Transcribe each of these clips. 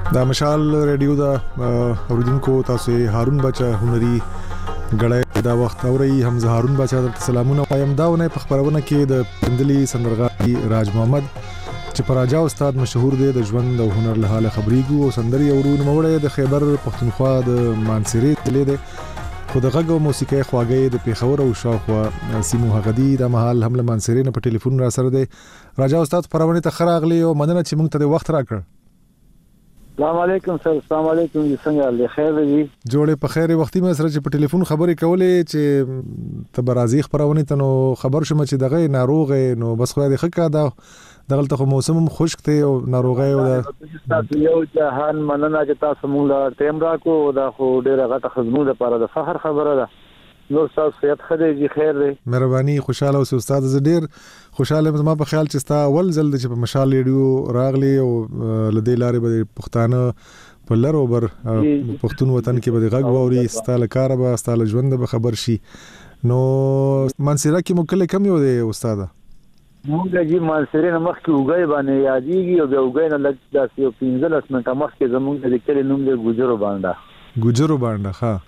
دا مشال ریډیو دا اوریدونکو تاسو هارون بچا هنري غړې دا وخت اوري حمزه هارون بچا ته سلامونه وایم. داونه په خبرونه کې د پندلي سندرغاړي راج محمد چې پراجا استاد مشهور دی د ژوند او هنر له حاله خبريګو او سندري اورون موړې د خیبر پښتونخوا د مانسيري تلې ده خو د غږ او موسیقي خواږه د پیښور او شاوخوا سیمو هغدي د محل حمله مانسيري نه په ټلیفون را سره دی. راجا استاد پرونه ته خراغلی او مننه چې موږ ته وخت راکړ. السلام علیکم سر. السلام علیکم. څنګه الله خیر دی؟ جوړې په خیر وختي مې سره چې په ټلیفون خبرې کولې چې تبرازي خبرونه ته نو خبر شوم چې دغه ناروغه نو بس خو دې خکا دا دغلته خو موسم خشک ته او ناروغه او تاسو یو جهان مننه چې تاسو موږ ټیم راکو دا خو ډیره غټه خدمت لپاره د فخر خبره ده. نور تاسو صحت خدای خیر دی. مهرباني خوشاله اوسه استاد. زه ډیر خوشاله ما په خیال چې ستا اول ځل چې په مشال ریډیو راغلی او لدی لارې به پښتانه په لر او بر پښتون وطن کې به غږ ووري ستاله کار به ستاله ژوند به خبر شي. نو منصيره کې مکله کم یو دی استاد؟ مونږ چې منصيره نه مخکې وګای باندې یادېږي او بیا وګای نه لږ داسې یو 15 منټه مخکې زمونږ د کلی نوم دی ګوجرو باندې. ها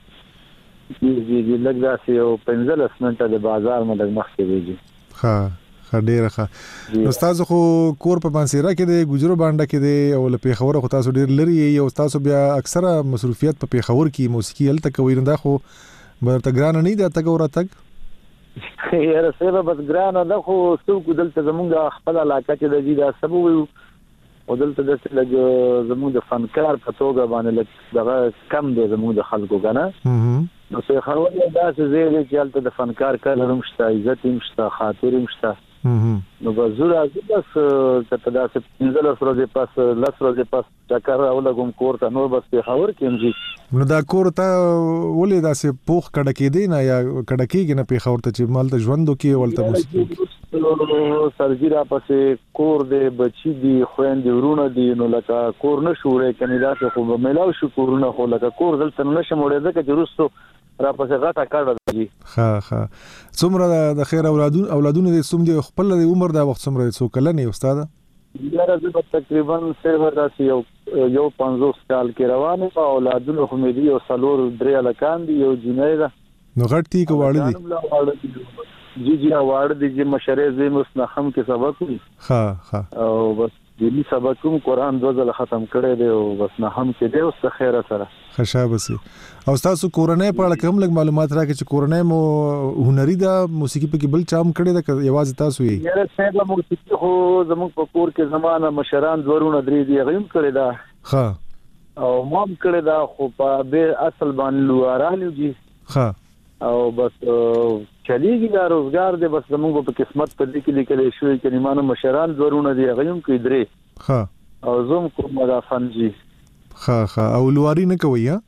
جی لږ داسې یو 15 منټه د بازار ملګ مخکې دیږي. ها ډیره ښه. نو تاسو خو کور په منصيره کې دی ګوجرو باندې کې دی او له پیښور خو تاسو ډیر لري او تاسو بیا اکثره مصروفیت په پیښور کې موسیقي هلته کوي. نه دا خو برته ګران نه دی تګ او راتګ یاره سبب بس ګران نه خو څوک دلته زمونږ خپل علاقه کې د دې دا سبب وي او دلته د زمونږ د فنکار په توګه باندې دغه کم دی زمونږ د خلکو کنه. نو څه خبره ده چې زه چې البته د فنکار کله هم شته عزت هم شته خاطر هم شته. نو بزرګ بس کته دا څه 15 ورځې پس 10 ورځې پس چکر او لګم کور ته نو بس په خبر کې هم. نو دا کور ته ولې دا څه پوخ کډه کې دی نه یا کډه کېږي نه په خبر ته چې مال ته ژوندو کې ولته موسیقي سرجیرا پسې کور دې بچی دی خويندې ورونه دی نو لکه کور نه شوړې کني دا خو ملاو شو کورونه خو لکه کور دلته نشه مړې ده چې روسو را پسې غټه کړه دی. ها څومره د خیر اولادونه دې سوم دي خپل د عمر دا وخت څومره څو کله نه استاد؟ یاره زه تقریبا سیور داسې یو 50 سال کې روانه او اولادونه خو مې دي او سلور درې لکان دي یو جنې ده. نو غټ تی کو واړه دي؟ جی واړه دي چې مشره زې مستنخم کې سبق وي. ها او بس دې سبق کوم قرآن 2 ځله ختم کړی دی او بس نه هم کې دی او څه خیر سره خشابسي. او تاسو کورنۍ په اړه کوم لږ معلومات راکړئ چې کورنۍ مو هنري ده موسیقي په کې بل چام کړی ده یوازې تاسو یې؟ یاره څنګه موسیقي خو زموږ په کور کې زمانه مشران ورونه درې دی غیم کړی دا. او مام کړی دا خو په به اصل باندې لوارانو دي. او بس چلیږي دا روزګار دی بس زموږ په قسمت په دې کې لیکل شوی چې نیمانه مشران ورونه دی غیم کې درې. او زوم کوم دا فنجي. او لواری نه کوي ها؟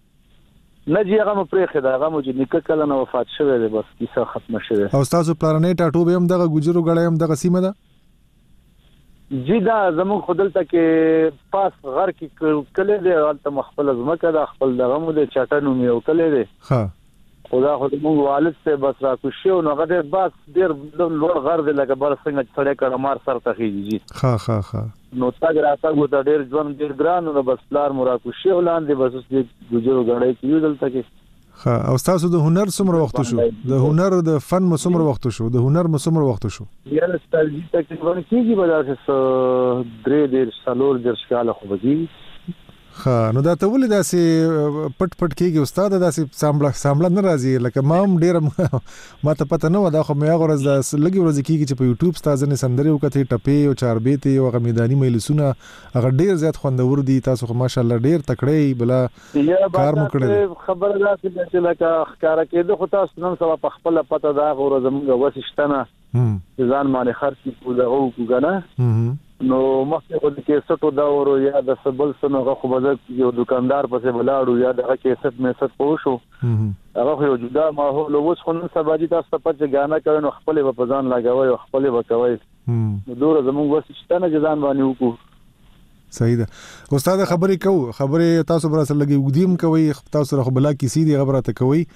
نه جی هغه پرېخه دا هغه مو چې نیکه کله نه وفات شوی دی بس کیسه ختم شوه. او تاسو پلانې ټاټو به هم دغه ګجرو غړې هم دغه سیمه ده؟ جی دا زموږ خدلته کې پاس غر کې کله دی البته مخبل زمکه دا خپل دغه مو د چټنو میو کله دی. خدا خو موږ والد سے بس را کوشو نو غته باس ډیر لوړ غر دی لکه بل څنګه څړې کړه مار سر ته خيږي. نو تاګ راته غو ډیر ځوان ډیر ګران نو بس لار مورا کوشو لاندې بس دې ګجرو غړې کې دلته کې. او تاسو د هنر څومره وخت شو؟ د هنر د فن څومره وخت شو؟ د هنر څومره وخت شو؟ یاره ستاسو تقریبا کېږي بداسه درې ډیر سالور در شاله خو بږي. نو دا ته ولې داسې پټ کېږي استاد داسې سامبل نه راځي لکه ما هم ډیر ما ته پته نه و دا خو مې غوړز د لګي ورځ کېږي چې په یوټیوب ستاسو نه سندري وکړي ټپې او چاربېتي او غ میداني مېلسونه هغه ډیر زیات خوندور دي. تاسو خو ماشاءالله ډیر تکړه بلا کار مو کړی. خبره ده چې لکه ښکارا کېده خو تاسو نن سبا په خپل پته دا غوړ زموږ وسشتنه ځان باندې خرڅ کوو وګنه. نو مخکې خو د کیسټو دا ورو یا د سبل سنغه خو به یو دکاندار پسې بلاړو یا د کیسټ میسټ پوښو هغه خو جدا ماحول اوس خو نن سبا دي تاسو په چې غانا کوي نو خپل په ځان لګوي او خپل وکوي. نو دوره زموږ وسشتنه ځان باندې وکړو. صحیح ده استاد. خبرې تاسو برا سره لګي وګدیم کوي تاسو خو بلا کیسې دی خبره ته کوي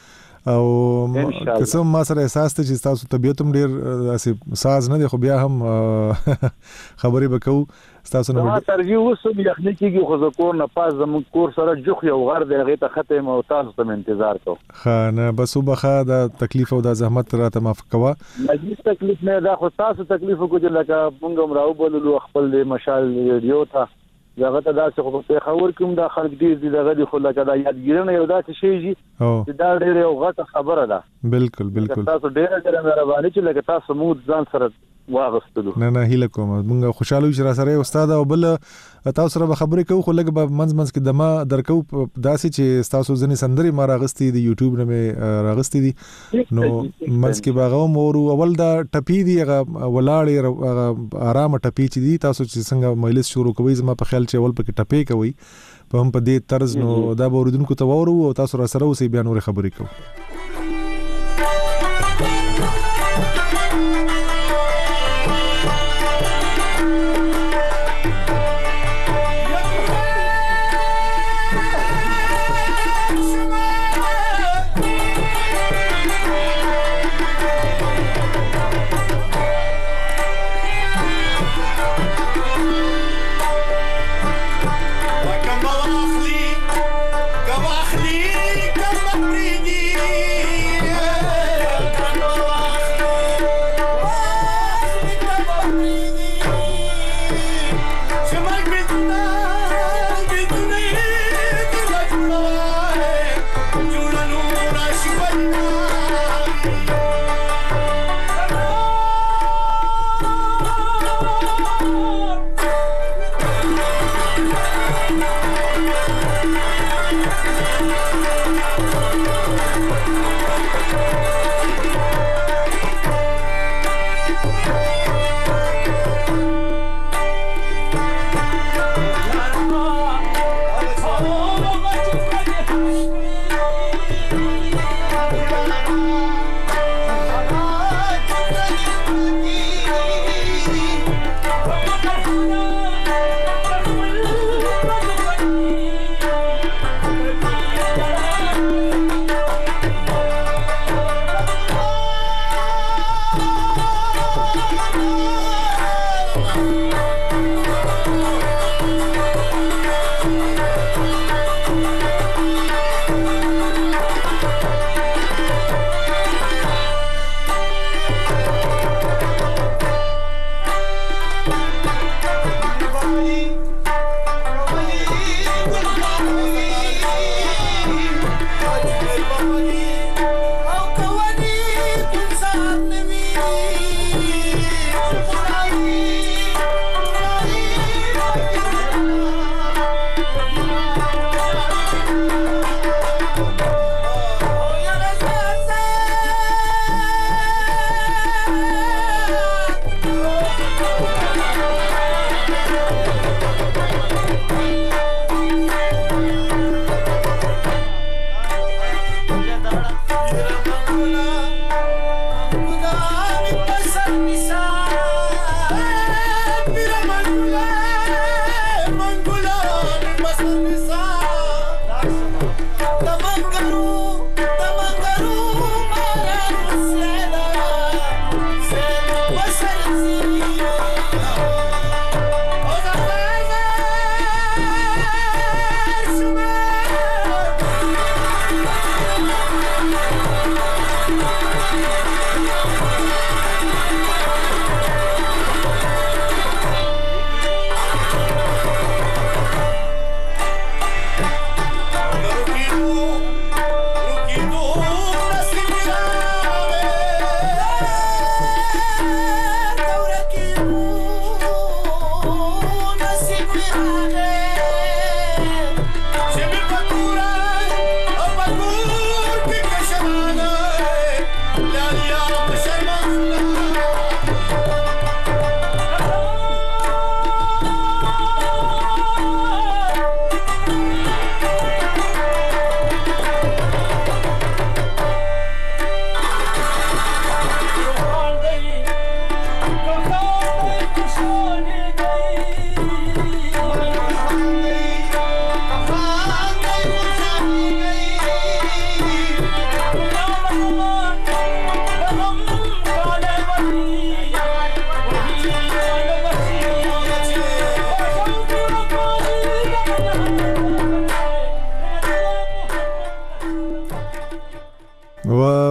او قسم ما سره احساس ته چې تاسو طبيعت هم ډیر اسې ساز نه دی خو بیا هم خبرې وکاو تاسو نو ما ترجیح وسو یخنی کیږي خو زکور نه پاس زمون کور سره جوخ یو غر دی هغه ته ختم او تاسو ته انتظار کو خانه بس وبخه د تکلیف او د زحمت راته معاف کوا مجلس تکلیف نه دا خو تاسو تکلیف کو چې لکه مونږ راو بوللو خپل د مشال ریډیو ته دغه ته دا څه خو په خبر کوم دا خلک دې دغه دی خو لکه دا یادګیرنه یو دا څه شي چې دا ډېر یو غټه خبره ده بالکل تاسو ډېر مهرباني چې لکه تاسو مو ځان سره واغستلو نه هیله کوم مونږ خوشاله یو چې را سره استاد او بل تاسو سره خبرې کوو خو لګ به منځ کې دما درکو داسې چې تاسو ځنې سندري ما راغستې دي یوټیوب نه مې راغستې دي نو منځ کې باغو مورو اول دا ټپی دی ولاړې آرام ټپی چې دي تاسو چې څنګه مجلس شروع کوي زما په خیال چې اول پکې ټپی کوي په هم په دې طرز نو دا اوریدونکو ته وورو او تاسو را سره اوسې بیا نور خبرې کوو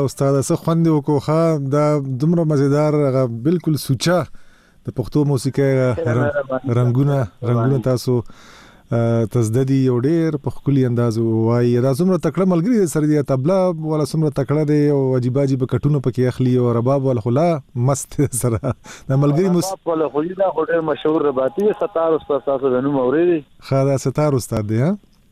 استاد څه خوند وکړو ښه دا دومره مزیدار هغه بالکل سوچا د پښتو موسیقۍ رنگونه تاسو تزددي یو ډېر په خولي انداز وایي دا څومره تکړه ملګری سره دی طبلا ولا څومره تکړه دی او عجیب عجیب کټونه پکې اخلي او رباب ول خلا مست سره د ملګری رباب ول خولي دا ډېر مشهور رباطي ستار استاد تاسو د نوم اورېدي خا ستار استاد دی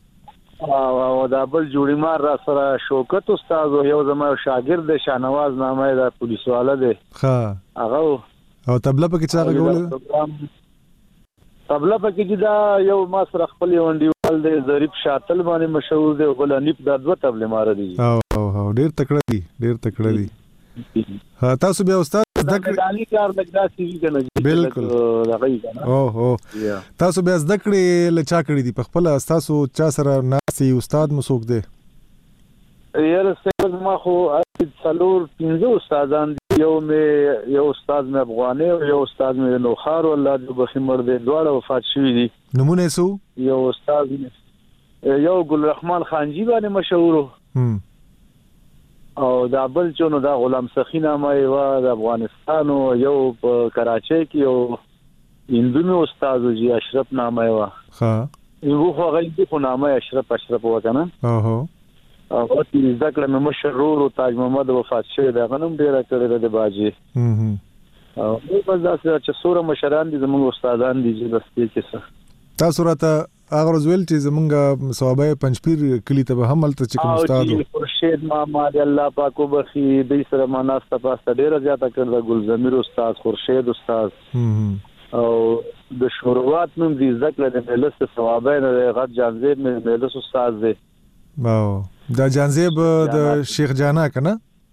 او دا بل جوړی مار را سره شوکت استاد یو زما شاګرد شاهنواز نامه دا پولیس والا دی ها هغه او طبلا پکې څنګه غول طبلا پکې دا یو ما سره خپل وندیوال دی ظریف شاتل باندې مشهور دی بل انیپ دا دوه طبله مار دي او ډیر تکړه دي ها تاسو بیا استاد دانی کار لګدا سی وی کنه بالکل او تاسو بیا ذکرې لچا کړی دي په خپل تاسو چا سره ناسي استاد مسوک دی یاره سیمه ما خو څلور 15 استادان یو استاد مې افغاني او یو استاد مې نوخار الله دې بخمر دې دواړه وفات شوي دي نمونه سو یو استاد یو ګل رحمان خانجی باندې مشهور او دا بل چونو دا غلام سخی نامه یو د افغانستان او یو په کراچۍ کې یو هندونو استاد جی اشرف نامه یو ها یو خو غلی خو نامه اشرف وکنه او چې ذکر مې مشرور او تاج محمد وفات شوی دا غنم ډیر کړی د باجی او په داسې چې سوره مشران دي زموږ استادان دي چې بس کې تاسو راته هغه ورځ چې زمونږ ثوابه پنځپیر کلی ته هم ملته چې کوم استاد او خورشید ماما دی الله پاک وبخي د سره مناسبه پاسته ډیره زیاته کړل ګلزمیر استاد خورشید استاد او د شروعات نوم دي ذکر د ملس ثوابه نه غټ جانزیب مې ملس استاد دی واو دا جانزیب د شیخ جانا کنه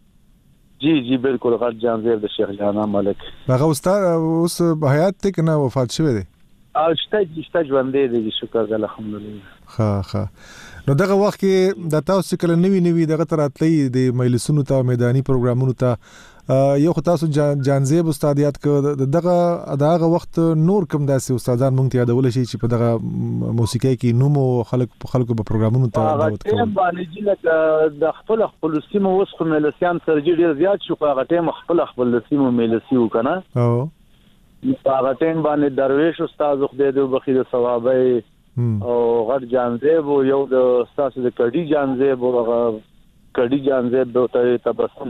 جی بالکل غټ جانزیب د شیخ جانا ملک هغه استاد اوس حیات ته کنه وفات شوی دی او شته ژوندې دي شکر الحمدلله ها نو دغه وخت کې د تاسو کله نوی دغه تراتلې د مجلسونو ته میداني پروګرامونو ته یو خو تاسو جانزیب استادیات ک دغه وخت نور کوم داسې استادان مونږ ته یادول شي چې په دغه موسیقي کې نومو خلکو په پروګرامونو ته دعوت کوي باندې چې لکه د خپل سیمو وسخه ملسیان سرجی ډیر زیات شو هغه ټیم خپل سیمو ملسی وکنه او هغه ټیم باندې درویش استاد خدای دې بخي د ثوابه او غټ جانزیب یو د استاد د کډی جانزیب او کډی جانزیب د تبسم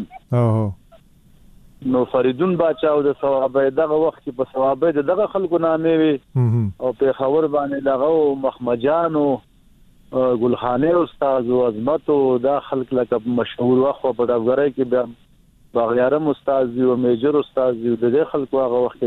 نو فریدون باچاو د ثوابه دغه وخت کې په ثوابه دغه خلکو نامې وي او په خبر باندې دغه مخمجان او ګلخانه استاد او عظمت او دا خلک لکه مشهور وخت په دغه کې بیا باغیارم استاد دی او میجر استاد دی د خلکو هغه وخت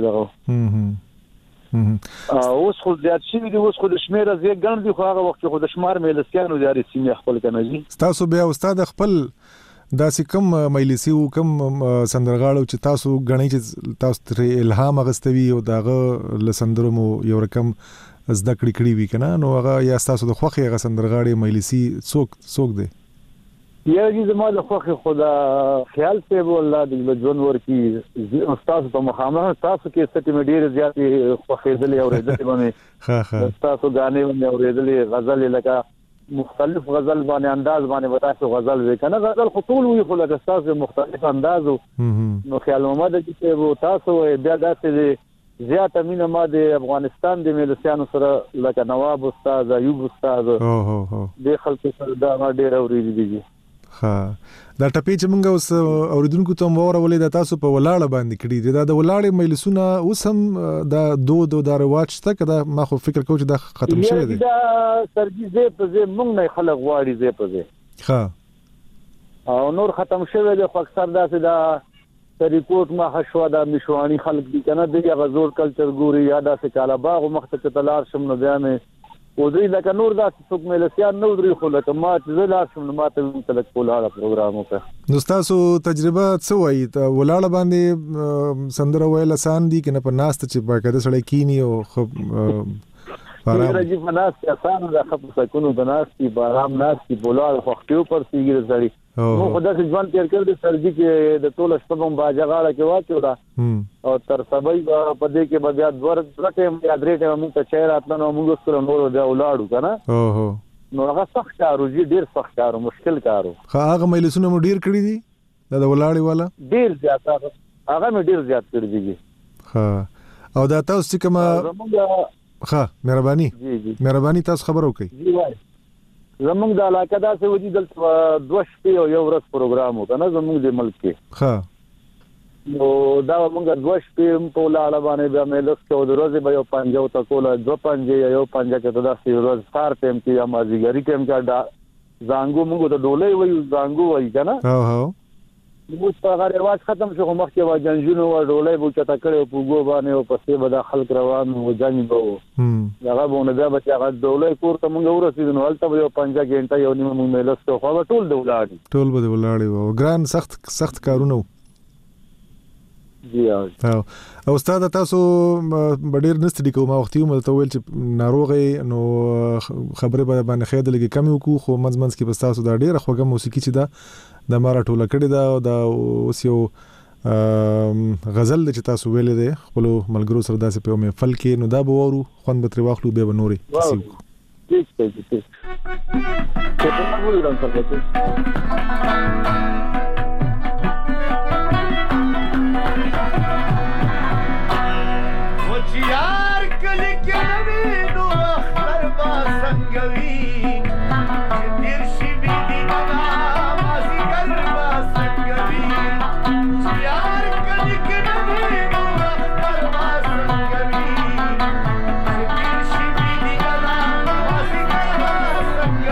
دغه اوس خو زیات شي دي اوس خو د شمیره زی ګڼ دي خو هغه وخت خو د شمار ملسیانو د سیمه خپل کنه جی تاسو بیا استاد خپل داسې کوم مجلسي او کوم سندرغاړو چې تاسو غنئ چې تاسو تر الهام غستوي او داغه لسندرو مو یو رقم زده کړی وی کنه نو هغه یا تاسو د خوخي هغه سندرغاړي مجلسي څوک دی یا دې زما له خوخي خدا خیال ته والله د ژوند ورکی استاد په مخامخ تاسو کې ستې مډیر زیات خوخي دلې اورېدلې باندې تاسو غانې باندې اورېدلې غزل لکه مختلف غزل باندې انداز باندې وتاسو غزل وکنه غزل خطول وي خو لکه تاسو مختلف اندازو نو خیال محمد چې تاسو بیا داسې زیات امینه ما د افغانستان د ملسیانو سره لکه نواب استاد ایوب استاد د خلکو سره دا ډېر اورېدلې ها دا ټپی چې موږ اوس اوریدونکو ته مورولې د تاسو په ولاړه باندې کړی دا د ولاړې مجلسونه اوس هم دا دود او د رواج ته کدا ما خو فکر کوم چې دا ختم شوی دی دا سرګي په زه موږ نه خلک غواړي زه په زه ها او نور ختم شوی دی خو اکثر داسې دا ریپورت ما حشوا دا مشوانی خلک دي کنه د غزور کلچر ګوري یا داسې کاله باغ مخته تلار شم نو بیا مې او دوی لکه نور داسې څوک ملسیان نو درې خو لکه ما چې زه لار شم نو ما ته تلک پولاړه پروګرام وکړ نو تاسو تجربه څه وایي ته ولاړه باندې سندره ویل آسان دي کنه په ناست چې باقاعده سړی کینی او خب راځي په ناست آسان ده خپ سکونو د ناست بارام ناست بولاړ خوختیو پر سیګر سړی نو خدای ځ ځوان تیر کړ د سرجی کې د ټول شپږم باجغاړه کې واچو دا او تر سبای په دې کې بیا دور ټیم یا درې ټیم موږ ته چیر اتنه نو موږ سره نور دا ولاړو کنه اوه نو هغه سخت کارو ډیر سخت کارو مشکل کارو هغه مجلسونه مو ډیر کړی دي د ولاړی والا ډیر زیات هغه مې ډیر زیات کړی دی. ها او دا تاسو چې کومه ها مهرباني تاسو خبر وکړئ. جی وای زمونږ د علاقه دا څه ودی دلته 2 شپې او یو ورځ پروګرام وکړه زمونږ د ملک کې. ها نو دا موږ 2 شپې په لاړه باندې بیا مې لږ څو ورځې به یو پنځه او تکوله 2 پنځه یو پنځه کې دا څه ورځ سار ټیم کې یا مازیګری ټیم کې دا زانګو موږ ته ډولې وایو زانګو وایي کنه. ها موږ په هغه رواج ختم شو مخ کې واجنجونو و ډولې بو چتا کړو په ګو باندې او پسې به دا خلک روان و جنګ وو. دا غوونه بیا به هغه ډولې کور ته موږ ورسېدو نو هلته یو 5 غنټه یو نیمه موږ ملس ته خو ټول د ولاړی و ګران سخت کارونه. جی او استاد تاسو ډیر نستړي کوم وختي مو ته ویل چې ناروغي نو خبره باندې خیر لګي کم وکړو خو منځ کې بس تاسو دا ډیر خوږه موسیقي چې دا د مارا ټوله کړی دا اوس یو غزل چې تاسو ویلې ده خپل ملګرو سره داسې په محفل کې نو دا به ورو خوند به تر واخلو به نوري ٹھیک यार कली के नवी नो अख्तर बा संगवी दिल शिबी दी बगा मासी गरबा संगवी यार कली के नवी नो अख्तर बा संगवी दिल शिबी दी बगा मासी गरबा संगवी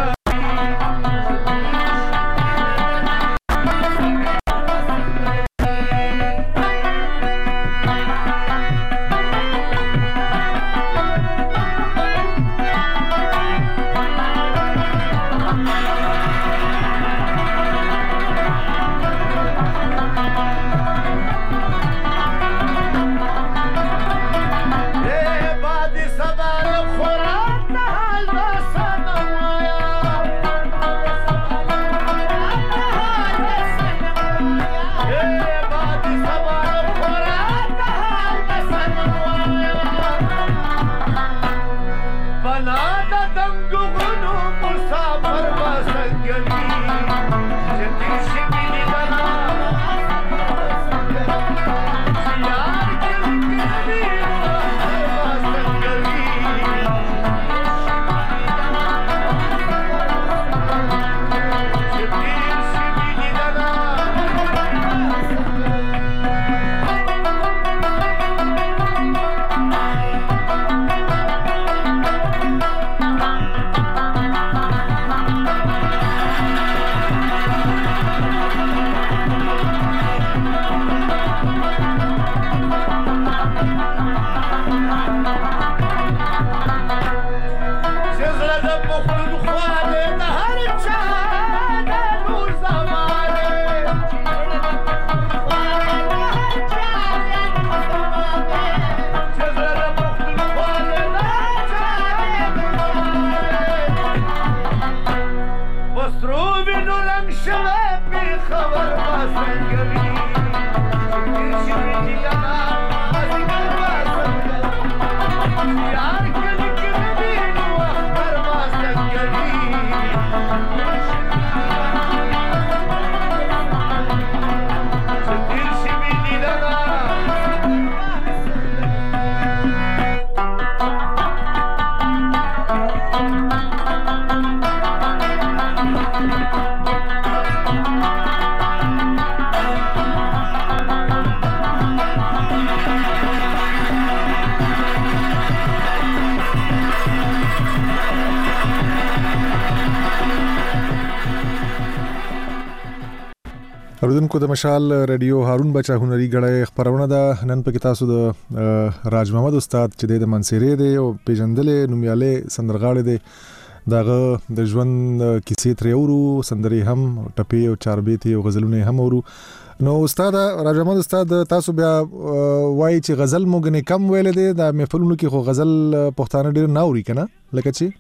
اوریدونکو د مشال رادیو هارون بچا هنري غړې خبرونه ده نن په تاسو د راج محمد استاد چې د منصيري دی او پیژندلې نومیاله سندرغاړي دی دغه د ژوند کیسې تر اورو سندري هم ټپي او چاربيتي او غزلونه هم اورو نو استاد راج محمد استاد تاسو بیا وایي چې غزل موږ کم ویل دي د محفلونو کې خو غزل پښتانه ډیر نه اوري کنه لکه چې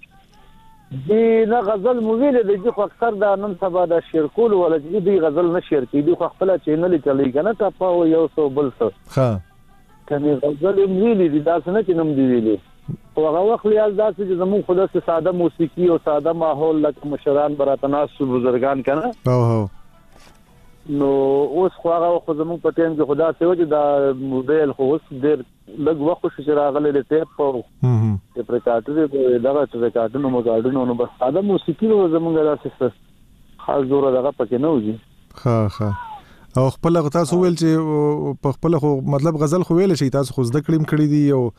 دی نه غزل موویل دی خو اکثر دا نن سبا د شعر کول ولا چې دی غزل نشر کی دی خو خپل چینل چلی کنه ټاپا او یو سو بل څه ها کنه غزل موویل دی دا څنګه چې نوم دی ویلي او هغه وخت لیاز دا چې زمون خود سره ساده موسیقي او ساده ماحول لکه مشران براتناس بزرگان کنه او نو اوس خو هغه خو زموږ په ټیم کې خدا ته وځي دا موبایل خو اوس ډېر لږ وخت چې راغلی د ټیپ او د پریکاټو دغه پریکاټونو مګاډونو نو بس دا موسیقي زموږ داسې خاص زور دغه پکې نه وځي. ها او خپل تاسو ویل چې په خپل خو مطلب غزل خو ویل شي تاسو خو زده کړم کړی دی او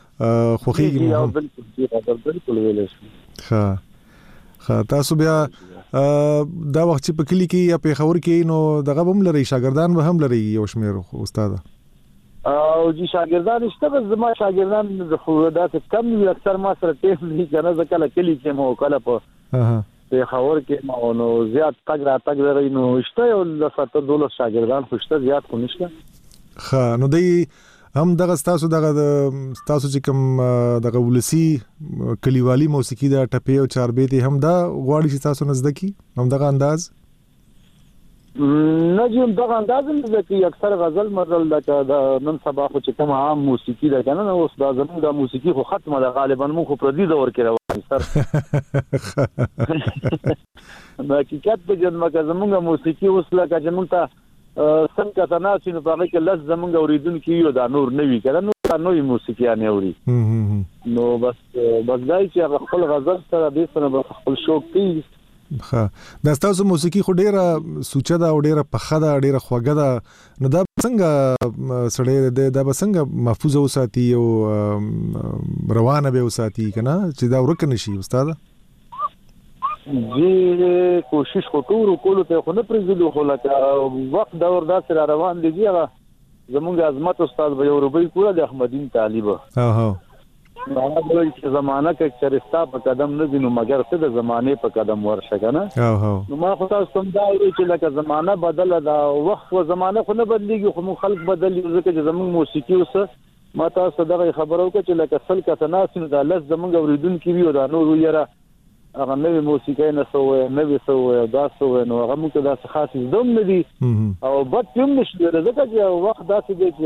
خوخي بالکل ویل شي. ها تاسو بیا دا وخت چې په کلی کې یا په خور کې نو دغه هم لري شاګردان به هم لري یو شمیر استاد او جی شاګردان شته بس زما شاګردان خو دا کم وي اکثر ما سره ټیم نه کنه ځکه کلی کې مو کله په خور کې نو زیات تګ را تګ لري نو شته یو لفته دولس شاګردان خوشته زیات خو نشته. ها نو دی هم دغه تاسو چې کوم دغه ولسی کلیوالي موسیقي دا ټپې او چاربېتي هم دا غواړي چې تاسو نزد کی هم دغه انداز نه جیم دغه انداز نه چې اکثر غزل مزل دا نن سبا خو چې کوم عام موسیقي ده کنه نو اوس دا زموږ د موسیقي خو ختمه ده غالبا مو خو پردي دور کې روان سر دا حقیقت په جنمه کې زموږ موسیقي اوس لکه چې موږ ته څنګه تناسي نو په کې لږ زمونږ اوریدونکو یو دا نور نوي کړه نو نوې موسیقي نه اوري نو بس دای چې خپل غزل سره د سره خپل شوق کوي. ها دا تاسو موسیقي خو ډیره سوچه ده او ډیره پخه ده ډیره خوږه ده نو دا څنګه سړی دا څنګه محفوظ اوساتي او روانه به اوساتي کنه چې دا ورک نشي استاد جی کوشش وکړو کولو ته خو نه پرېږدو خو لکه وخت دور داسې را روان دی هغه زموږ عظمت استاد به یو روبۍ کوله د احمدین طالب هغه وایي چې زمانہ کې چرستا په قدم نه دي نو مګر څه د زمانه په قدم ورشه کنه نو ما خو تاسو څنګه دا وایي چې لکه زمانہ بدله دا وخت او زمانہ خو نه بدلیږي خو خلک بدلی ځکه چې زموږ موسیقي اوس ما تاسو دغه خبرو کې چې لکه سل کته ناس نو دا لږ زموږ اوریدونکو وي او دا نور یره هغه نوې موسیقي نه سوې نوې سوې دا سوې نو هغه موږ دا خاص زوم نه دي او بد تم نشي ځکه چې وخت داسې دی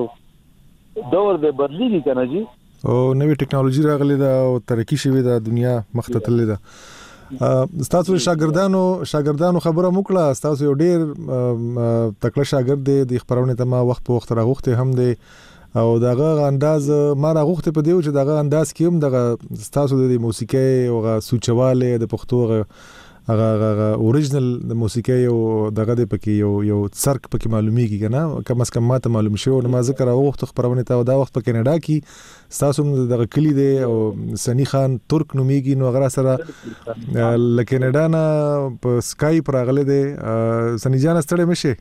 چې دور به بدلیږي کنه جی او نوې ټکنالوژي راغلي ده او ترقی شوی ده دنیا مختتلې ده. تاسو شاګردانو خبره وکړه تاسو یو ډیر تکړه شاګرد دی د خبرونه ته ما وخت په وخت راغوخته هم دی او دغه انداز ما راغوخته په دیو چې دغه انداز کې هم دغه تاسو د موسیقي او سوچواله د پښتو هغه اوریجنل د موسیقي او دغه د پکې یو څرک پکې معلومیږي کنه کم از کم ماته معلوم شو نو ما ذکر وخت خبرونه ته دا وخت په کینیډا کې تاسو دغه کلی دی او سنی خان ترک نومیږي نو غره سره لکینیډا نه په سکایپ راغله دی سنی جان ستړي مشه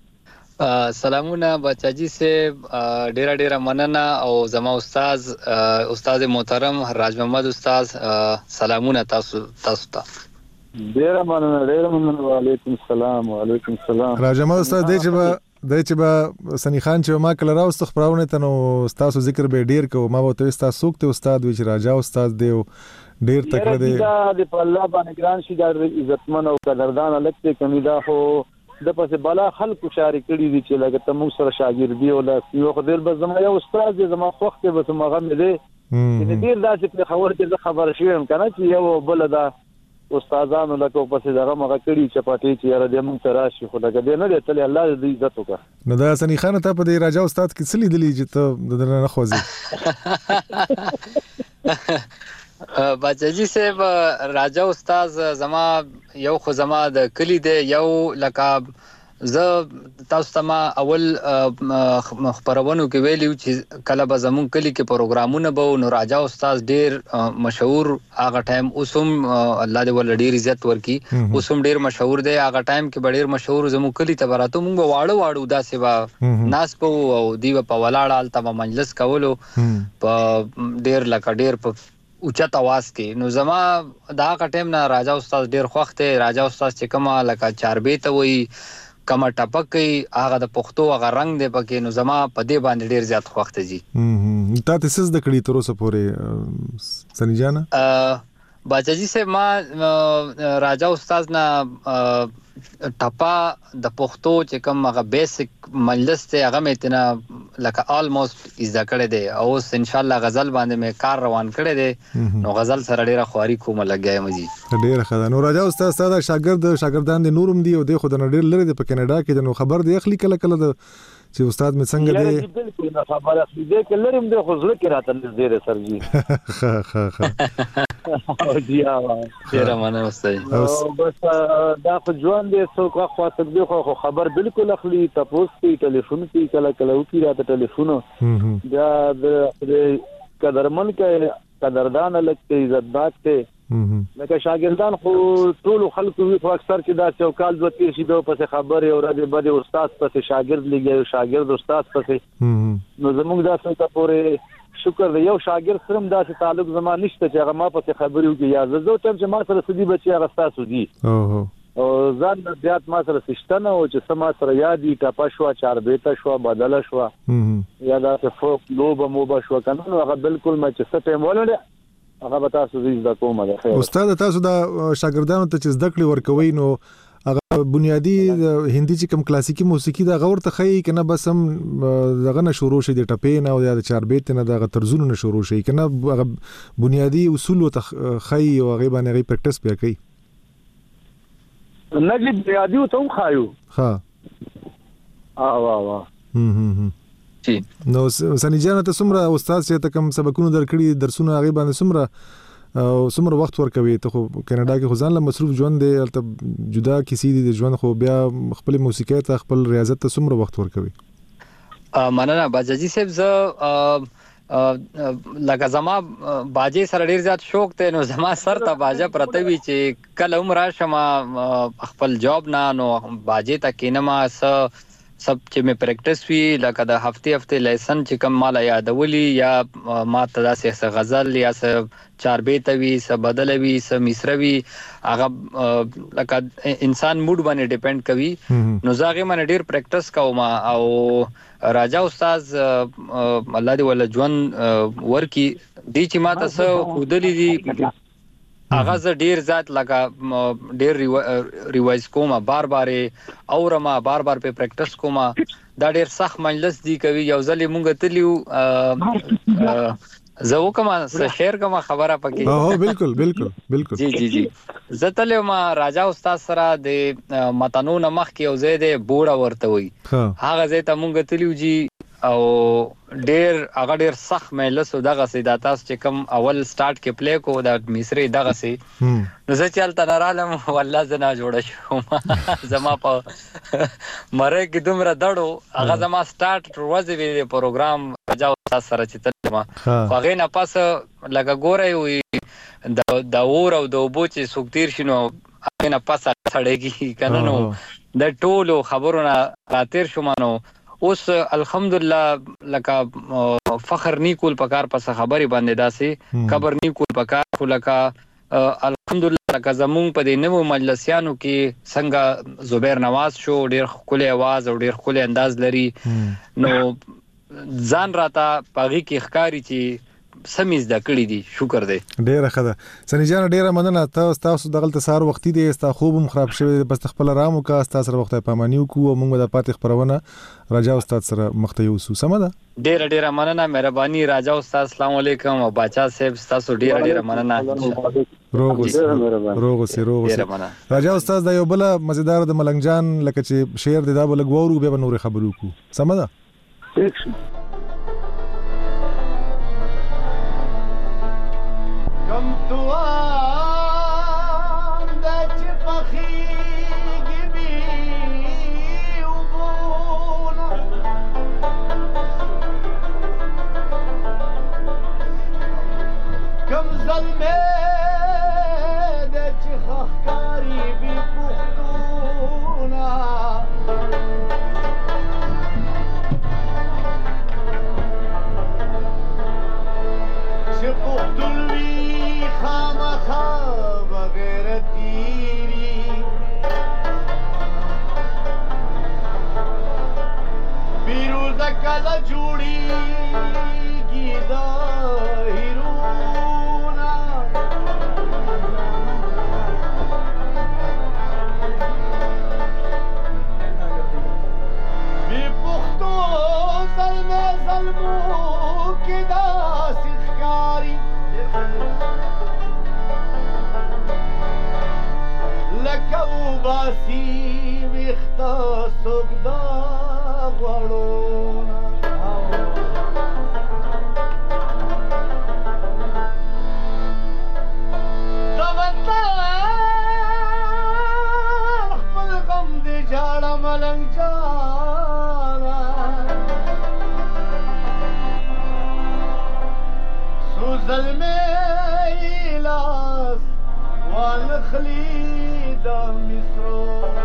سلامونه بچاجي سے ډیره مننه او زما استاد محترم راج محمد استاد سلامونه تاسو ته ډیره مننه وعلیکم السلام راج محمد استاد د چې با سنی خان چې ما کله راوست خبرونه ته نو تاسو ذکر به ډیر کو ما وته تاسو سوکته استاد وی چې راجا استاد دی ډیر تکړه دی د الله باندې ګران شي د عزتمن او قدردان لکه کمیدا خو د پسې بالا خلکو شاري کړی دي چې لکه تاسو سره شاګردي او لا یو خدای به زما یو استاد دی زما وخت به زما غم دی چې ډیر داسې په خبر کې خبر شوم کنه چې یو بل دا استادانو لکه پسې دغه مغه کړی چې پاتې چې را دې مونږ تر راشي خو لکه دې نه دی تل الله دې عزت وکړه نو دا سنی خان ته په دې راجا استاد کې څلی دلی چې ته د نه خوځي بچاجي صاحب راجا استاد زما یو خو زما د کلی دی یو لکه زه تاسو ته ما اول خبرونو کې ویلیو چې کله به زمون کلی کې پروګرامونه به نو راجا استاد ډیر مشهور هغه ټایم اوسم الله دې ول ډیر عزت ورکي اوسم ډیر مشهور دی هغه ټایم کې ډیر مشهور زمون کلی ته براته مونږ واړو داسې با ناس په او دی په ولاړ الته مجلس کولو په ډیر لکه ډیر په اوچت आवाज کې نو زما دا ټیم نه راجا استاد ډیر خوخته راجا استاد چې کما لکه چاربې ته وي کما ټپکې هغه د پښتو هغه رنگ دی پکې نو زما په دې باندې ډیر زیات خوخته جی تاسو د کړي تر اوسه پورې سنی جان باچاجي صاحب ما راجا استاد نه ټپا د پښتو چې کوم هغه بیسیک مجلس ته هغه متنه لکه آلموست از کړه دی او ان شاء الله غزل باندې مې کار روان کړی دی نو غزل سره ډیره خواري کوم لګیا مزي ډیره خدای نو راجا استاد ساده شاګردان دي نورم دي او د خود نه ډیر لري د کینیډا کې نو خبر دی اخلي کله د چې استاد مې څنګه دی بالکل نه خبره اخلي دی کله لرم د خو زړه کې راته زیره سرجي جی ډیره مننه استاد بس دا خو ژوند دی څوک خو ته خو خبر بالکل اخلي تاسو کې ټلیفون کې کله وکي راته ټلیفون دا د قدرمن کې قدردان لکه عزتناک ته لکه شاګردان خو ټول خلکو وی خو اکثر چې دا چوکال وتی شي د پس خبره او راځي بده استاد پس شاګرد لګي شاګرد استاد پس نو زموږ دا څه پورې شکر دی یو شاګرد سره دا تعلق زما نشته چې هغه ما پس خبرې وکي یا زه ته چې ما سره سدي بچي هغه تاسو دي او ځان زیات ما سره سشتنه او چې سما سره یادي ټاپا شو چار بیت شو بدل شو یا دا فوق لوب موبا شو کنه هغه بالکل ما چې څه ټیم ولله هغه به تاسو زیاده کومه ده خیر استاد تاسو دا شاګردانو ته چې زده کړې ورکوي نو هغه بنیادی هندي چې کوم کلاسیکی موسیقي دا غور ته خی کنه بس هم دغه نه شروع شي د ټپې نه او د چار بیت نه دغه طرزونو نه شروع شي کنه هغه بنیادی اصول ته خی او هغه باندې غي پریکټیس بیا کوي نجد بنیادی ته هم خایو ها وا نو سنی جان ته څومره استاد چې ته کوم سبقونه درکړي درسونه هغه باندې څومره وخت ورکوي ته خو کینیډا کې خو ځان له مصروف ژوند دی البته جدا کسی دی ژوند خو بیا خپل موسیقي ته خپل ریاضت ته څومره وخت ورکوي مننه باجاجي صاحب ز لکه زما باجه سره ډیر زیات شوق ته نو زما سر ته باجه پرته وی چې کله عمر شمه خپل جاب نه نو باجه ته کینما سب چې مې پریکټیس وی لکه د هفته لیسن چې کوم مال یادولي یا ما تداسه غزل یا چار بیت وی س بدل وی س مصروي هغه لکه انسان موډ باندې ډیپند کوي نو زاغه باندې ډیر پریکټیس کوم او راجا استاد الله دې ول ژوند ورکی دي چې ما تاسو خودلی دي هغه ز ډیر ذات لگا ډیر ریوایز کومه بار اورما بار په پریکټیس کومه دا ډیر سخت مجلس دی کوي یو ځلې مونږ تلیو زه وکم شهر کومه خبره پکې بالکل جی زتلې ما راجا استاد سره د متنو نمخ کې او زید بوړه ورته وي هغه زه ته مونږ تلیو جی او هغه ډیر سخت مجلس دغه سي د تاسو چې کوم اول سٹارټ کې پلی کو د مصری دغه سي نو زه چلته نارالم والله زنا جوړ شوم زما په مره کې دومره دړو هغه زما سٹارټ ورځ وی پروګرام راجا استاد سره چې تلم هغه نه پاس لګه ګورې وي د اور او د وبو چې سوکتیر شنو هغه نه پاس سړېږي کنه نو د ټولو خبرونه راتیر شومانو اوس الحمدلله لکه فخر نیکول پکار پس خبري باندې داسي خبر نیکول پکار خو لکه الحمدلله لکه زمون په دې نوو مجلسیانو کې څنګه زبیر نواز شو ډیر خولي आवाज او ډیر خولي انداز لري نو ځان راته پاغي کې ښکاری چې سمیز د کړی دي شکر دی ډیره خده سنی جان ډیره مننه تاسو دغلت سار وختي دی استا خوبم خراب شوی بس خپل رامو کا تاسو سره وخت پامانیو کو موږ د پاتې خبرونه راجا استاد سره مخته یو سم ده ډیره مننه مهرباني راجا استاد السلام علیکم او باچا صاحب تاسو ډیره مننه روغ سي راجا استاد دا یو بل مزیدار د ملنګ جان لکه چې شعر د دا بل غوورو به نور خبرو کو سم ده کم توان د چپخیږي بي وبونه کم ظلمه د چخخکاری بي پختونه چې پختلوي خامخا بغیر تیری پیروزه کله جوړیږي دا هیرونا سوګدا غړو دا وطن خپل غم دې جاړه ملنګ جانا سو ظلمه لاس ونخلي دا مصرو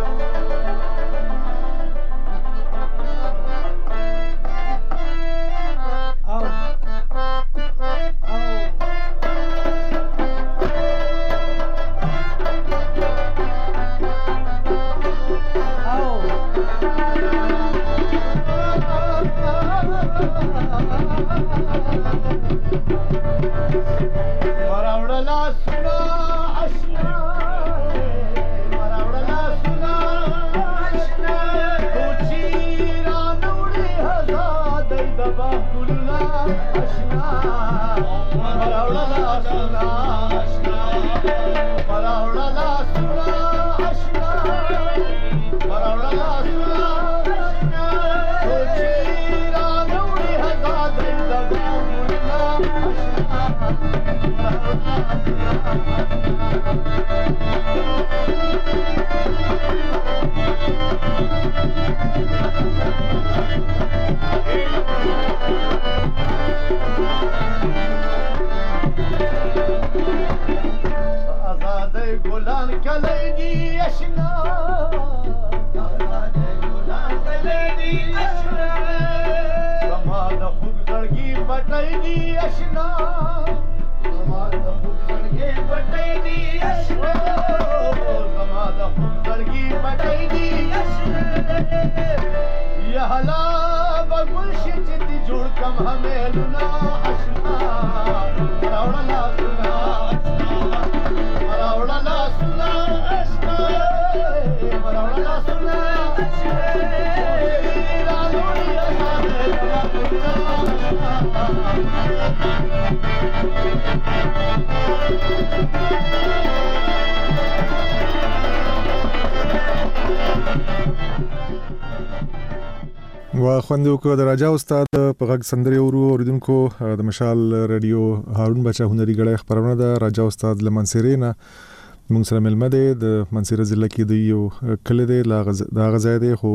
خوندو کو د راجا استاد په غږ سندري اوریدونکو د مشال رادیو هارون بچا هنري غړې خبرونه د راجا استاد لمنسيرینا موږ سره ملمه ده د منصيره ضلع کې د یو کله د غزا ده خو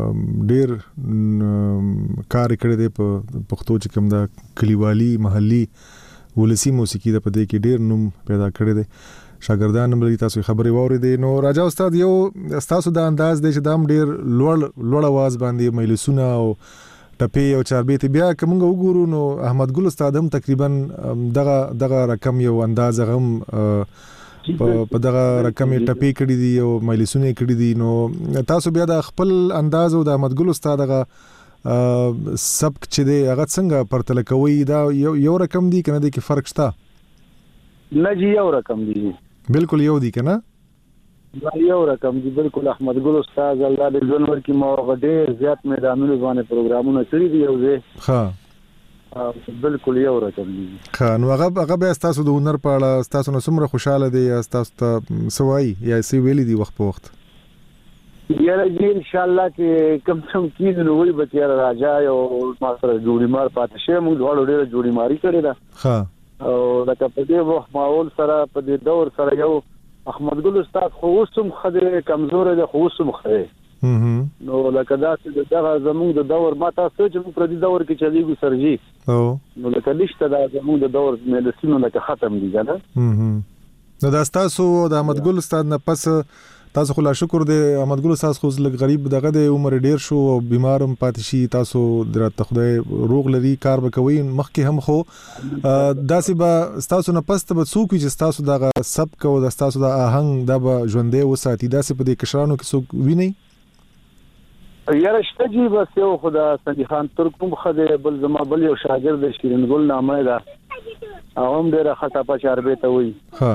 ډیر کار کړی دی په پښتو چې کوم د کلیوالي محلي ولسی موسیقي د پدې کې ډیر نوم پیدا کړی دی شاګردان هم تاسو خبري واوري نو راجا استاد یو تاسو د انداز دی چې دام ډیر لوړ आवाज باندې مجلسونه او ټپي او چاربيت بیا کوم وګورو نو احمد ګل استاد هم تقریبا دغه رقم یو انداز غم په دغه رقم ټپي کړی دی او مجلسونه کړی دي نو تاسو بیا د خپل انداز او د احمد ګل استاد دغه سبک چې دی هغه څنګه پرتل کوي دا یو رقم دی کنه دی کې فرق شته نه جی یو رقم دی بالکل یو دی کنه یو رقم دی بالکل احمد ګل استاد الله دې ژوند کې مو غډې زیات میدانونو باندې پروګرامونه کړی دی او زه ها بالکل یو رقم دی ها نو هغه به تاسو د هنر په اړه تاسو نو څومره خوشاله دي تاسو ته سوای یا سی ویلي دی وخت په وخت یاره جی ان شاء الله چې کم څم کیږي نو وی به تیر راجا او ما سره جوړی مار پاتې شه موږ ډېر ډېر جوړی ماری کړی دا ها او لکه په دې وخت ماحول سره په دې دور سره یو احمد ګل استاد خو اوسم خدای کمزور دی خو اوسم خدای نو لکه دا چې دغه زموږ د دور ما تاسو چې په دې دور کې چلیږي سرجی نو لکه لښته دا زموږ د دور ملسینو لکه ختم دي کنه نو دا تاسو د احمد ګل استاد نه پس تاسو خو لا شکر دی احمد ګل استاد خو لږ غریب دغه د عمر ډیر شو او بیمارم پاتې شي تاسو درته خدای روغ لري کار وکوي مخکې هم خو داسې به تاسو نه پست به څوک چې تاسو دغه سبک او د تاسو د آهنګ د به ژوندې وساتي داسې په دې کشرانو کې څوک ویني یاره شته جی بس یو خدا سنجي خان ترکم خدای بل زما بل یو شاګرد شیرین ګل نامه ده هم ډیره خطا په چاربه ته وي ها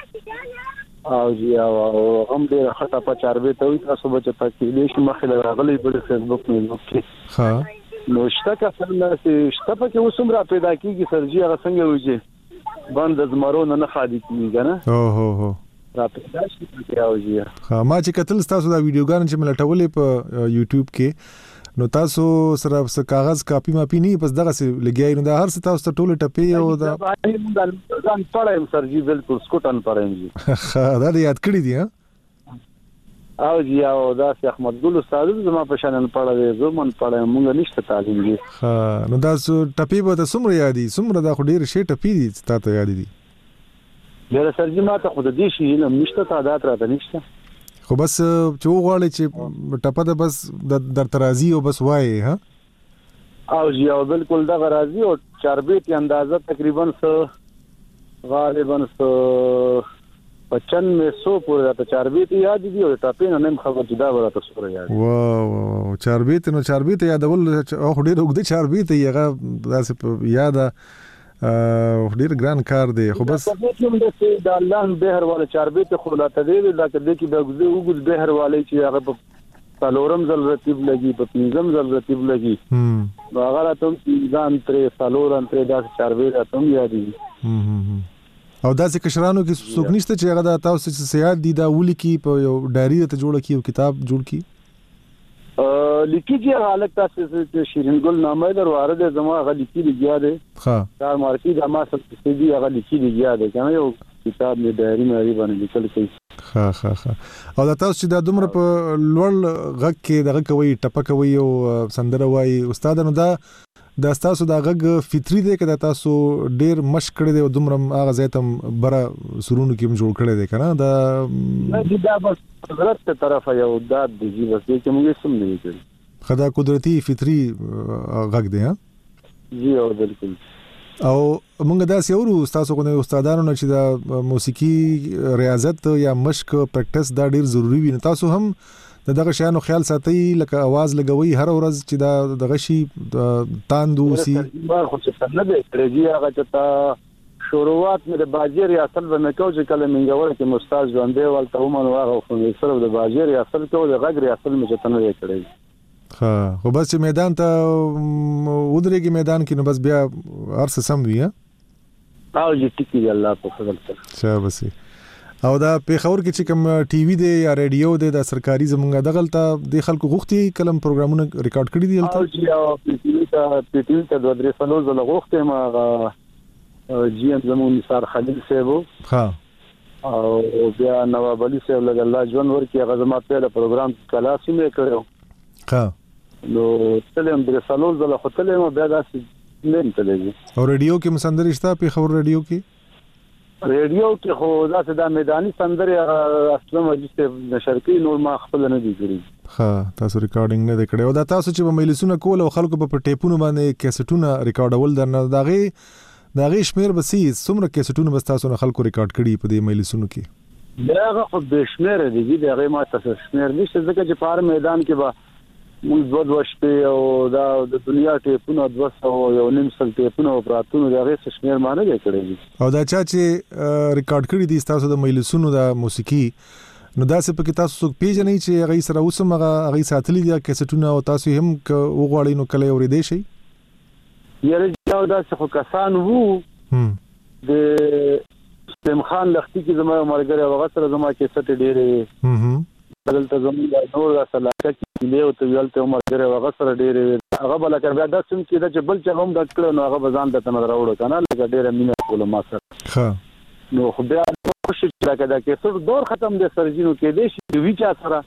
او جی او هم ډیره خطا په چاربه ته وي تاسو به چې پکې لیش مخه راغلي په فیسبوک کې ها نو شته کسان چې شته پکې اوسم را پیدا کیږي سرجی هغه څنګه وي چې باندې زمرو نه خالي کیږي کنه او راته شي کوي. ها ما چې کتل تاسو دا ویډیوګان چې ملټولې په یوټیوب کې نو تاسو سره څه کاغذ کاپی ماپی نه پس دغه څه لګیای نو دا هر څه تاسو ته ټوله ټپې او دا ځان پړم سر جی بالکل سکوټن پړم جی. دا یاد کړی دی ها او جی او دا احمد ګل استاد زما په شانن پړل زمون پړم مونږ نشته تعلیم دی. ها نو دا ټپې به د سمره یادي سمره دا خو ډیر شی ټپې دي تاسو یاد دي. ډیر سر جی ما ته خود دې شي نه نشته تعداد راته نشته خو بس چې وغواړي چې ټپه ده بس در ترازی او بس وای ها او جی او بالکل دا غرازی او 4 بیت اندازه تقریبا غالبا 9500 پورې دا 4 بیت یاد دي او ټاپې نه خبر جدا ورته سره یاد. واو 4 بیت نو 4 بیت یادول او ډېر وګړي 4 بیت یغه داسې یاد ډېر ګران کار دی خو بس دا الله بهر والا 4 بیت خو لا تدریب لکه د کې د وګړي بهر والا چې هغه په سالورم زل رتیب لګي په پنځم زل رتیب لګي هغه ته ځان ترې سالورم ترې دا 4 بیت اتم یاد دي. او داسې کشرانو کې څوک نشته چې هغه د تاسو څخه سیاد دي دا ولي کې په یو ډایری ته جوړ کی او کتاب جوړ کی لیکي چې حالت تاسو چې شیرین ګل نامه در وارد زما هغه لیکي لګیا دی. ها دا مارکیټ اما څه دي هغه لیکي لګیا دی کنه یو کتاب می ډایری مې باندې لیکل کوي. ها او دا تاسو چې دا دومره په لوړ غږ کې دغه کوي ټپه کوي او سندره وایي استاد نو دا تاسو دا غږ فطری دی که تاسو ډیر مشق کړی دی او دومره هغه ځای ته بره سرونو کې جوړ کړی دی کنه دا بس قدرت طرفه یو داد دی بس چې موږ سم نه کړی خدا قدرتی فطری غږ دی ها جی او بالکل. او موږ دا سیورو تاسو کو نه استادانو نه چې دا موسیقي ریاضت یا مشق پریکټس دا ډیر ضروری وي تاسو هم دغه شانو خیال ساتي لکه आवाज لګوي هر ورځ چې دا دغه شی تاندوسی ما خو څه نه دی کړی هغه چې تا شروعات مې د باجر اصل به کو چې کله منګور کې مستاز ژوندې ولته ومن واغه خو صرف د باجر اصل کو د غږ اصل مې ته نه کړی. ها خو بس چې میدان ته ودرېږي میدان کې نو بس بیا هر څه سم وي ها او جی ټکی الله په فضل سره شاباسي. او دا پیښور کې چې کوم ټي وي دی یا ریډیو دی دا سرکاري زمونږ دغلته د خلکو غوښتي کلم پروګرامونه ریکارډ کړي دي او جی او پی ټي وي ته د درې سالو زله غوښته ما جی ام زمون نثار خلیل صاحب ها او بیا نواب علي صاحب لګ الله ژوند ورکي هغه زما په پروګرام کلاس مې کړو ها نو تلم درې سالو زله خو تلم بیا داسې نه تللی. او ریډیو کې مسندر شته پیښور ریډیو کې ریډیو کې خو داسې د میداني سندره اصلا مجلس نشر کوي نور ما خپل نه دي کړی. ها تاسو ریکارډینګ نه کړی او دا تاسو چې په مجلسونه کول او خلکو په ټیپونو باندې کیسټونه ریکارډول درنه داغه شمیر بسي څومره کیسټونه بس تاسو نه خلکو ریکارډ کړي په دې مجلسونو کې دا خو به شمیر دي دغه ما تاسو شمیر نشته ځکه چې په میدان کې به موږ دوه شپې او دا د دنیا ټیپونه 200 یو نیم سل ټیپونه او پراتونو دغه شمیر معنی دی کړی او دا چې ریکارډ کړی دي تاسو د مجلسونو د موسیقي نو دا څه پکې تاسو څوک پیژنئ چې هغه سره اوسم هغه ساتلی دي کیسټونه او تاسو هم وغواړئ نو کله اورېدئ شي یاره دا څه کسان وو د سلیم خان لختی کې زما مرګره هغه سره زما کیسټ ډېرې دلته زموږ نور اصلاحات کې له تو یلته مرګره هغه سره ډېرې هغه بل کړه دا څنګه کې دا چې بل چې هم ډکړو نو هغه بزان ته نه راوړو کنه لکه ډېر مینه کوله ما سره ها نو خو بیا خوشی چې دا کې دور ختم دي سرجینو کې دي چې ویچا سره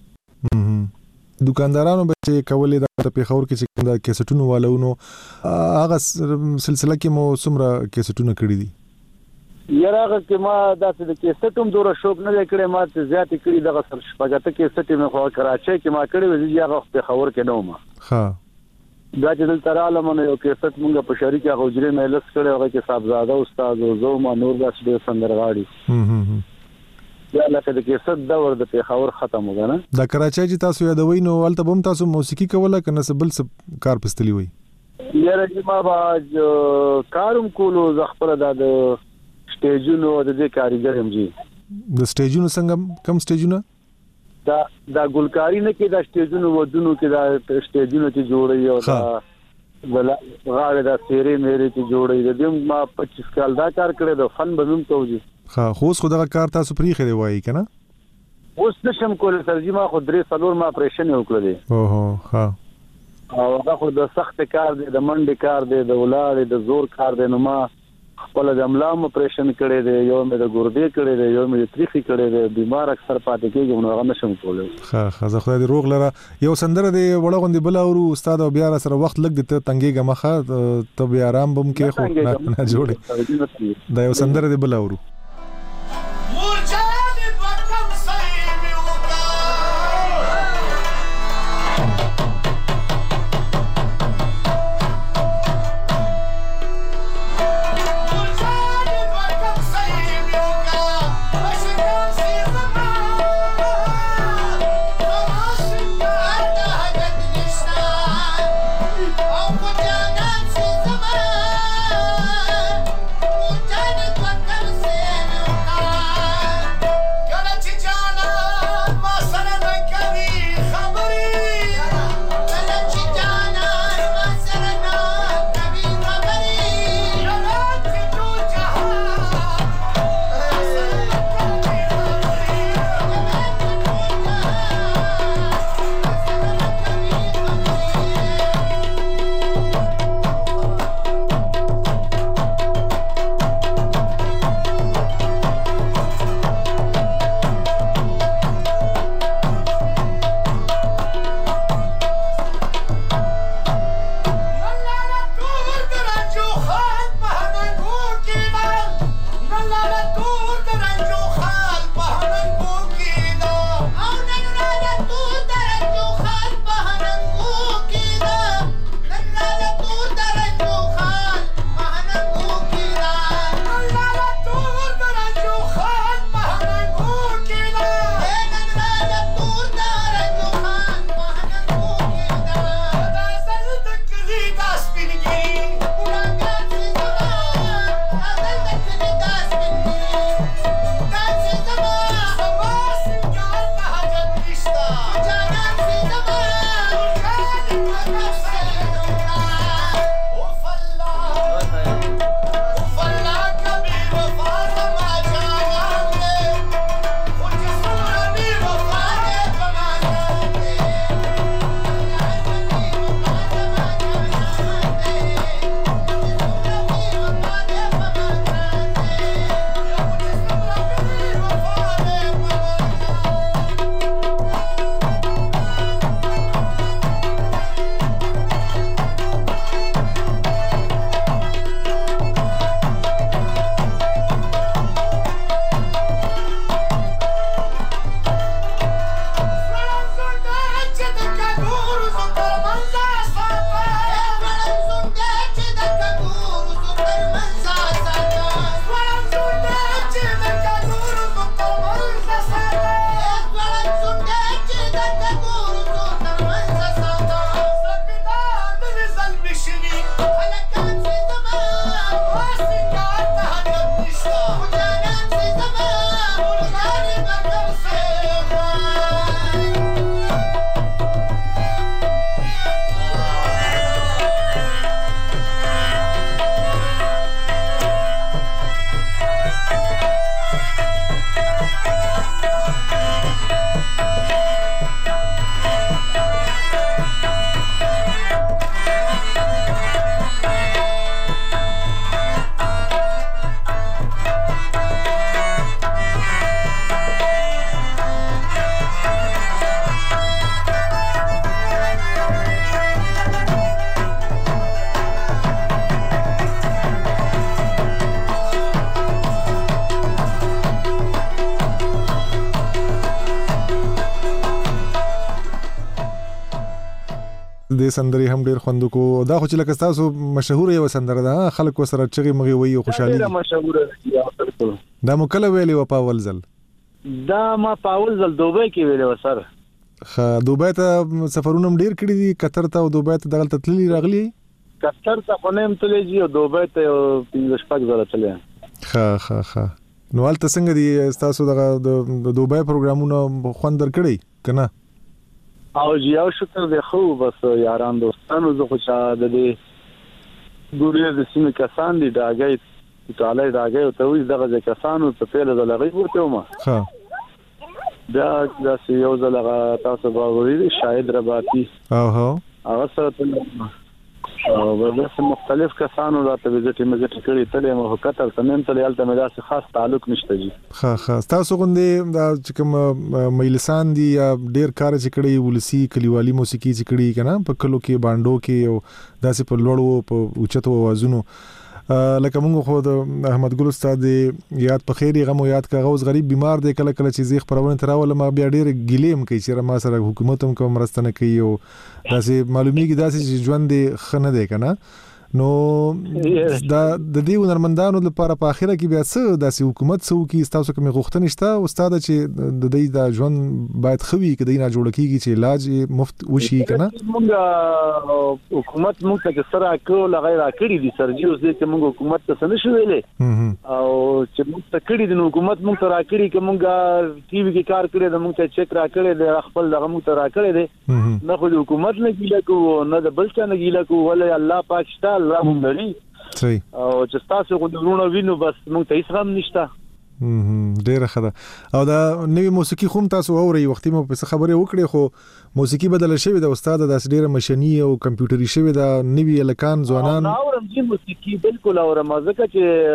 دکاندارانو به کولې د پیښور کې چې دا کیسټونو والونو هغه سلسله کې مو څومره کیسټونه کړی دي یاره کې ما داسې د کیسټوم دوره شوق نه کړې ما ته زیات کړی دغه سر شپږته کیسټ مې خو کراچۍ کې ما کړی وځي هغه په خبر کې نو ما ها دا چې دلته رااله یو کیسټ مونږ په شریک غوجري مې لس کړی هغه کې صاحبزاده استاد او زو ما نور داس ډېر سندرغاړي یا لکه د کیسټ دا ور د پیښور ختم وګنه دا کراچۍ چې تاسو یادوي نو ولته بم تاسو موسیقي کوله کنه سبل سب کار پستلی وي یاره چې ما باج کاروم کولو زخپل د سټیجونو د دې کاریګر هم جی د سټیجونو څنګه کم سټیجونه دا ګلکاری نه کې دا سټیجونو ودونو کې دا سټیجونو چې جوړي او دا غاړه دا سیری مېری چې جوړي د دې ما 25 کال دا کار کړی د فن بنوم کوجی ها خو خو دغه کار تاسو پریخه دی وایي کنه اوس نشم کولای ترجمه خو 3-4 ما اپریشن وکړل دي اوه ها او هغه خو د سخت کار دی د منډي کار دی د ولار د زور کار دی نو ما خپل د املام اپریشن کړی دی یو مې د ګردې کړی دی یو مې د تریخي کړی دی بیمار اکثر پاتې کېږم نو هغه نشم کولای ها زه خدای دې روغ لره یو سندره دی وړه غوندې بل او استاد بیا سره وخت لګ دته تنګي غمخه ته بیا آرام بم کې خو نه جوړي دا یو سندره دی بل اورو د سندري هم ډیر خوند کو دا خو چې لکه تاسو مشهور یو سندره ده خلک وسره چغي مغي وي او خوشحالي دا مشهور دا مکله ویلی و پاول زل دا ما پاول زل دوبه کې ویلی و سر خا دوبه ته سفرونه ډیر کړی دي قطر ته او دوبه ته دغه تللی راغلی قطر ته خونم تللی او دوبه ته 15 ځله تللی خا نو الته څنګه دي تاسو دغه د دوبه پروګرامونه خوند درکړي کنه او یو شکر دی خو بس یاران دوستانو زه خو چا د دې ګورې د سیمې کسان دي داګي تعالی راګه ته وې دغه کسانو ته پیله د لغې ورته ما ها دا یو ځل تاسو باوري شاهد رباطي هغه سره او بس مختلف کسانو راته وزټ کړي تلې مو قطر تمن تلې الته مې داسې خاص تعلق نشته جی ها تاسو غوندې دا کوم مېلسان دي یا ډېر کار چې کړي ولسی کلیوالي موسیقي چې کړي کنه په کلو کې باندو کې او داسې په لوړو په اوچتو اوازونو لکه موږ خو د احمد ګل استاد یاد په خیری غو یاد کا غوز غریب بیمار دی کله کله چې زیخ پرونه تراول ما بیا ډیر ګلیم کوي چې ما سره حکومت هم کوم مرستنه کوي او داسې معلومیږي داسې چې ژوند خنه دی کنه نو دا د دې ونرمندانو لپاره په اخره کې بیا څه داسې حکومت سو کې تاسو کوم غوښتنه شته استاد چې د دې د ژوند باید خوي کدی نه جوړ کیږي چې علاج مفت وشي کنه موږ حکومت موږ ته سره کول غیر کړی دي سرجی اوس دې موږ حکومت ته څه نشو ویلې او چې موږ ته کړی دي حکومت موږ ته را کړی چې موږ ټي وي کې کار کړی د موږ ته چیک را کړی د خپل دغه موږ ته را کړی دي نه خو حکومت نه ګیله کو نه د بل څه نه ګیله کو ولې الله پاک الله مونږ لري صحیح او چې تاسو غوډونه وینو بس مونږ ته هیڅ هم نشته ډیره ښه ده او دا نوې موسیقي خو تاسو اوري وختي مو په خبره وکړې خو موسیقي بدل شوی د استاد د ډیره ماشيني او کمپیوټري شوی د نوې لکان ځوانان اورم چې موسیقي بالکل اورم ځکه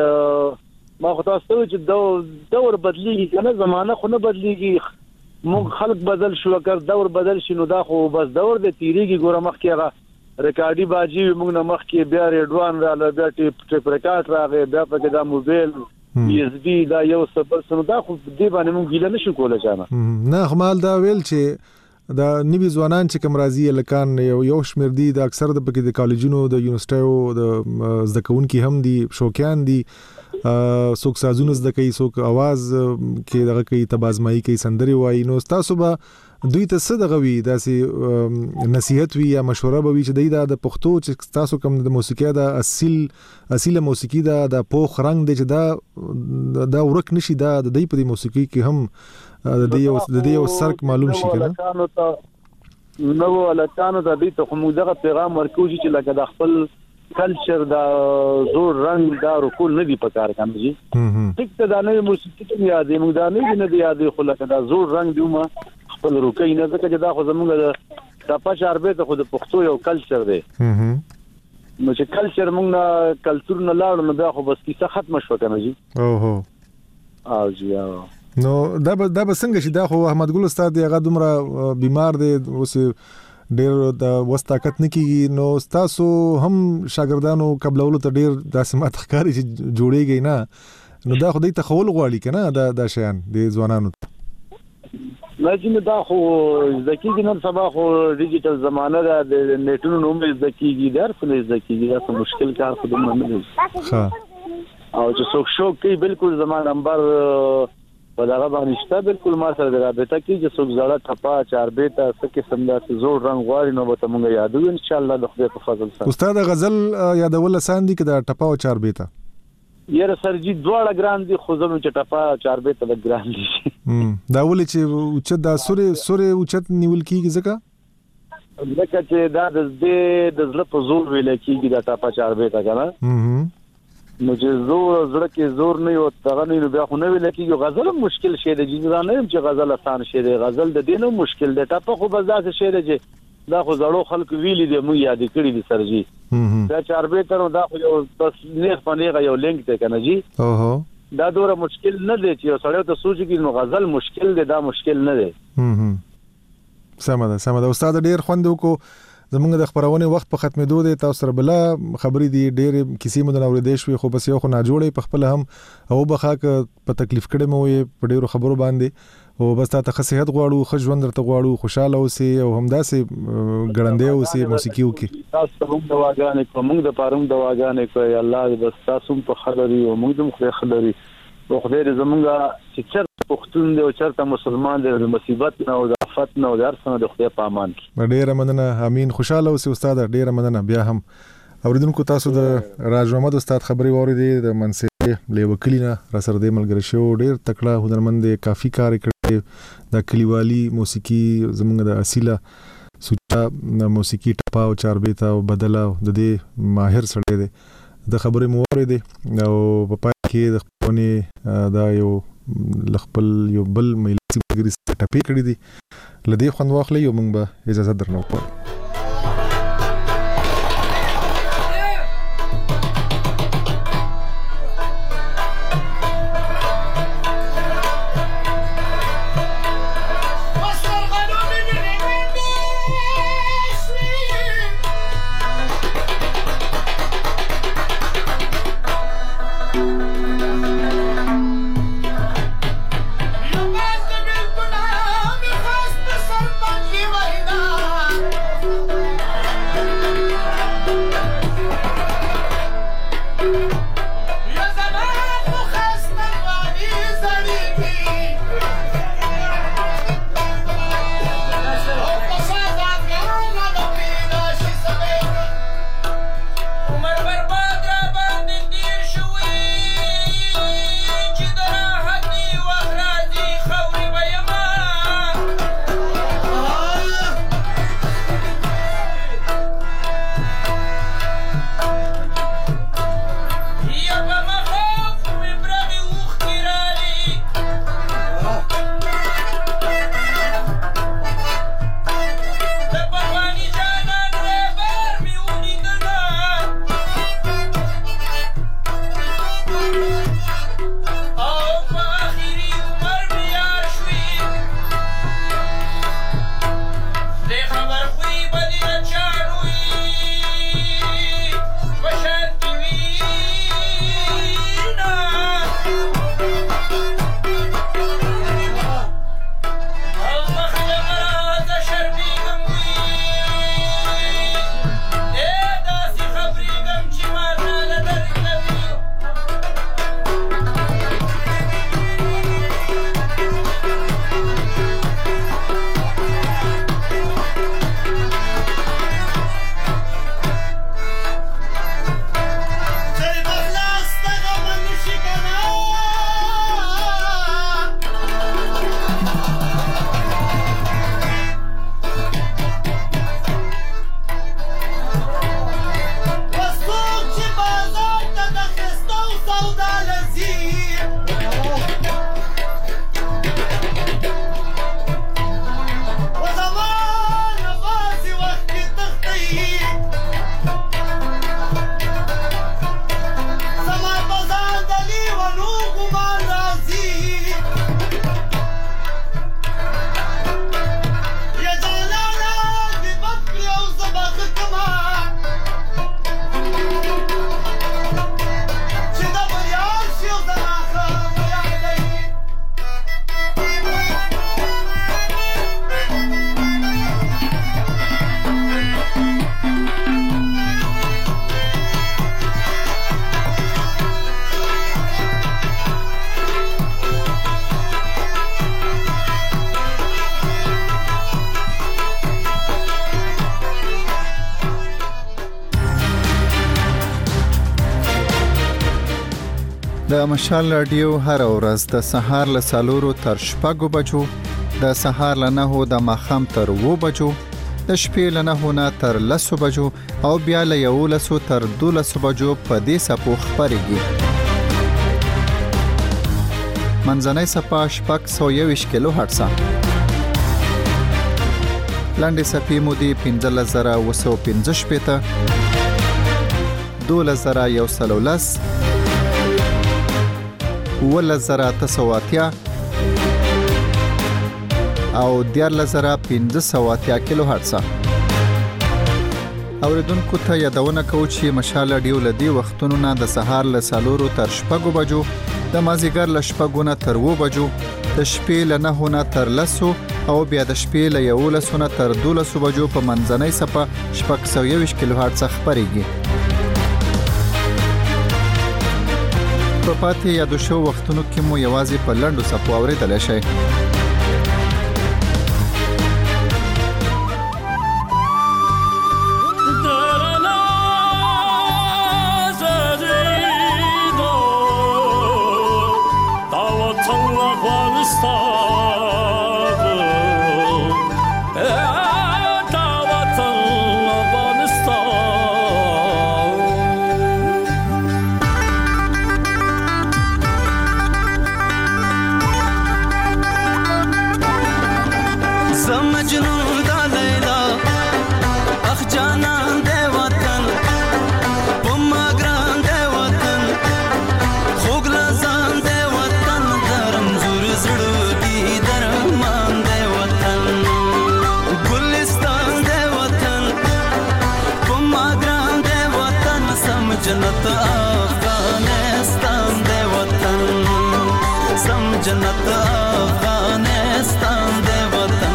چې ما خو تاسو چې دور بدلیږي کنه زمانہ خو نه بدلیږي مونږ خلق بدل شو اگر دور بدل شي نو دا خو بس دور د تیریږي ګوره مخ کې هغه ریکارډي باجی موږ نه مخ کې بیا ریډوان را بیا ټیپ ریکارډ راغی بیا پکې دا موبایل اس بي دا یو سبل سم دا خو دې باندې موږ ګیله نشو کولای چانه نه خمال دا ویل چې دا نوی ځوانان چې کوم راځي لکان یو شمیر دي د اکثر د پکې د کالجونو د یونیورسيټیو د زده کوونکو هم دي شوقیان دي څوک سازونه زده کوي څوک आवाज کې دغه کوي تبازمایي کوي سندري وایي نو تاسو به دوی ته څه دغه وی داسې نصيحت وی یا مشوره به وی چې د پښتو چې تاسو کوم د موسیقي د اصیل موسیقي د پوخ رنگ دی چې دا ورک نشي دا د دې په موسیقي کې هم د دې یو سرک معلوم شي کنه نو ولکانو د دې ته کوم دغه پیغام ورکوږي چې لکه د خپل کلچر دا زور رنگ دا رکول نه دی پکار کنه جی ټیک ته دا نه موسیقي ته یادې موږ دا نه دی یادې خو لکه دا زور رنگ دیوما خپل روکې نه ځکه چې دا خو زموږ د پچاربه ته خو د پښتو یو کلچر دی نو چې کلچر موږ نه کلچر نه لاړو نو بیا خو بس کیسه ختم شو کنه جی او جی نو دا به څنګه شي دا خو احمد ګل استاد هغه دومره بیمار دی اوس ډېر د وستاقت نه کیږي نو تاسو هم شاګردانو قبلولو ته ډېر داسې مات ښکاري چې جوړیږي نه نو دا خو دې تخول غواړي کنه دا شیان د ځوانانو لکه دا خو ځکه نن سبا خو ډیجیټل زمانہ ده د نیټونو نوم ځکه درس نه ځکه دا مشکل کار خو دومره نه دی ها او چې څوک شوق کوي بالکل زمانہ نمبر په دغه باندې شته بالکل ما سره رابطه کوي چې څوک زړه ټپا چاربې ته څه قسم داسې زور رنگ غواړي نو به موږ یادو ان شاء الله د خدای په فضل سره استاد غزل یادول آسان دي کدا ټپا او چاربې ته یاره سرجی دواړه ګران دي خو زموږ چې ټپا چاربې ته ګران دي دا ولې چې اوچت دا سورې اوچت نیول کیږي ځکه چې دا د زړه په زور ویل کیږي دا ټپا چاربې ته کنه نو چې زړه کې زور نه یو تغه نه بیا خو نه ویل کېږي غزل مشکل شی دی چې نه چې غزل آسان شی دی غزل د دینو مشکل دی ټاپه خو بس دا شی دی چې دا خو زړو خلک ویلي دي مو یاد کړی دي سرجی دا چاربې تر دا خو بس نه پنيغه یو لینک ته کنه جی دا دوره مشکل نه دی چې سړیو ته سوچ کې نو غزل مشکل دی دا مشکل نه دی سمه ده استاد ډیر خوند وکړو زمونږ د خبرونه وخت په ختمېدو دی تاسو سره بل خبرې دي ډېر کیسې مو د اورېدې شوې خو بس یو خو نه جوړې په خپل هم او بخاک په تکلیف کړې مو په ډېرو خبرو باندې او بس تاسو صحت غواړو خو ژوند درته غواړو خوشاله اوسئ او همداسې ګړندې اوسئ موسیقي وکي تاسو هم دواګانې کوم موږ د پاروم دواګانې کوي الله بس تاسو په خبري او موږ هم خو خبري او خدای دې زمونږه چې چرته پښتون دی او چرته مسلمان دی د مصیبت نه او د آفت نه او د ارسنه د خدای په امان کې ډېر مننه امين خوشاله اوسئ استاد ډېر مننه بیا هم اوریدونکو تاسو د راج محمد استاد خبري واورېدې د منصور لیوکلینا را سره د ملګری شو ډېر تکړه هنرمند کافي کار کړی د کلیوالي موسیقي زمونږ د اصیله سوچا موسیقي ټپا او چاربې ته بدله د دې ماهر سره دی د خبرې مو اورېدې او په پای کې د خپلونې دا یو خپل یو بل ملي ګری ټاپې کړې دي لدې خوند واخلې یو موږ به اجازه درنو کوو. د مشال رادیو هر ورځ د سهار له 4 تر 6 بجو، د سهار له 9 د ماخام تر 2 بجو، د شپې له 9 نه تر 10 بجو او بیا له 11 تر 12 بجو په دې سپو خبرېږي. منځنۍ سپا 621 کیلو هرتز. لاندې سپې مودي 15915 12110 11980 او 14580 کیلو هرتز. اوریدونکو ته یادونه کوم چې مشال رادیو لدی وختونو نه د سهار له 4 تر 6 بجو، د مازیګر له 6 نه تر 2 بجو، د شپې له 9 نه تر 10 او بیا د شپې له 11 نه تر 12 بجو په منځنۍ سپه 621 کیلو هرتز خبرېږي. په پاتې یادو شو وختونو کې مو یوازې په لنډو سپو اورېدلی شئ. جنت افغانستان دے وطن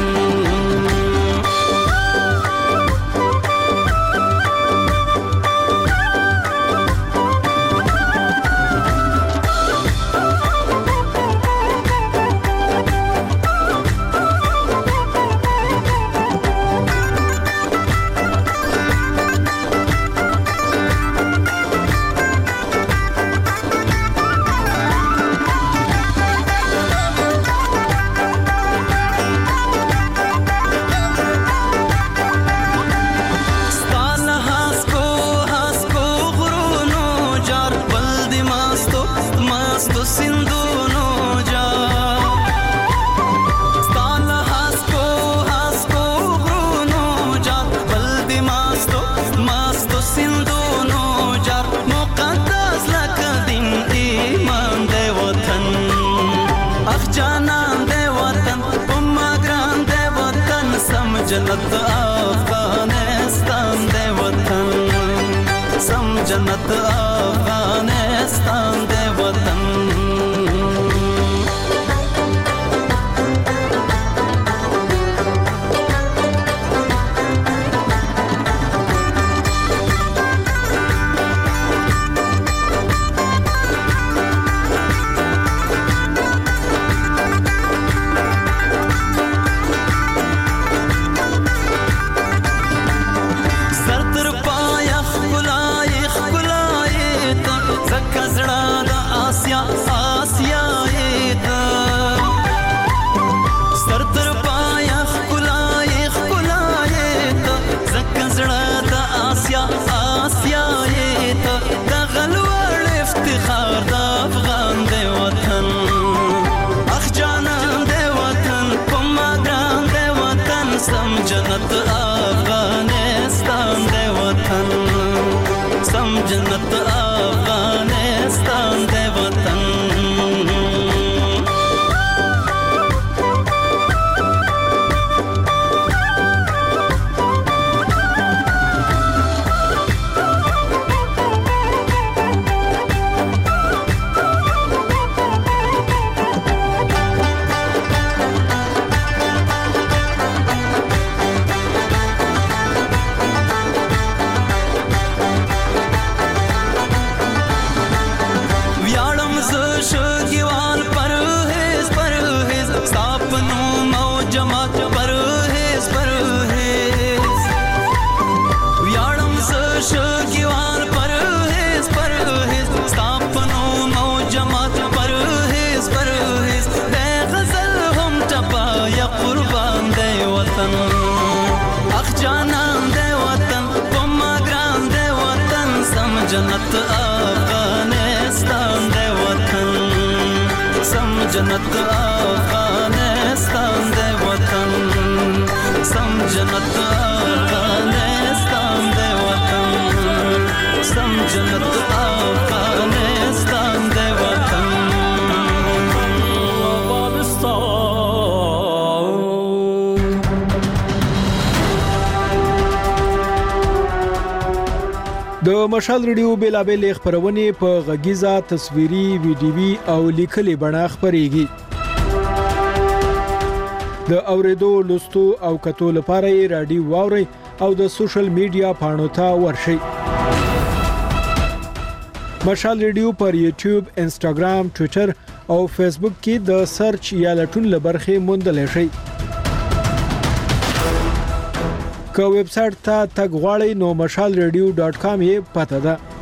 جنت افغانستان دے وطن سم جنت افغانستان دے وطن جنت افغانستان دے وطن سم جنت افغانستان دے وطن جنت افغانستان دے وطن سم جنت افغانستان دے وطن سم جنت افغانستان دے وطن سم جنت افغانستان دے وطن د مشال ریډیو بیلابل خبرونه په غږیزه تصویري ویډیوي او لیکلي بڼه خبريږي د اوریدو لوستو او کتو لپاره رادیو واوري او د سوشل میډیا پاڼو ته ورشي مشال ریډیو پر یوټیوب انسټاګرام ټوئیټر او فیسبوک کې د سرچ یا لټون لبرخه موندل شي که ویب سټ ته تګ غواړئ نو mashalradio.com یې پته ده